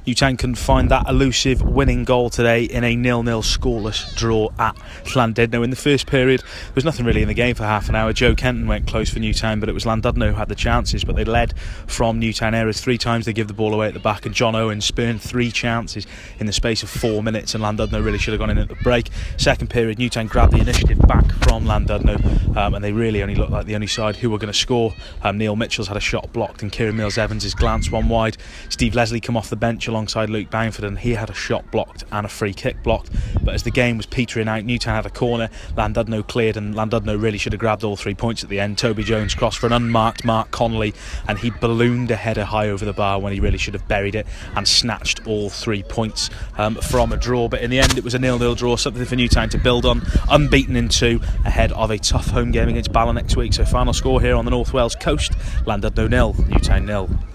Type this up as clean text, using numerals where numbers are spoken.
Newtown couldn't find that elusive winning goal today in a 0-0 scoreless draw at Llandudno. In the first period, there was nothing really in the game for half an hour. Joe Kenton went close for Newtown, but it was Llandudno who had the chances, but they led from Newtown errors. 3 times they give the ball away at the back, and John Owen spurned 3 chances in the space of 4 minutes, and Llandudno really should have gone in at the break. Second period, Newtown grabbed the initiative back from Llandudno, and they really only looked like the only side who were going to score. Neil Mitchell's had a shot blocked, and Kieran Mills-Evans' glanced one wide. Steve Leslie come off the bench alongside Luke Bamford, and he had a shot blocked and a free kick blocked. But as the game was petering out, Newtown had a corner, Llandudno cleared, and Llandudno really should have grabbed all 3 points at the end. Toby Jones crossed for an unmarked Mark Connolly, and he ballooned a header high over the bar when he really should have buried it and snatched all 3 points from a draw. But in the end, it was a 0-0 draw, something for Newtown to build on, unbeaten in 2 ahead of a tough home game against Bala next week. So final score here on the North Wales coast, Llandudno 0, Newtown 0.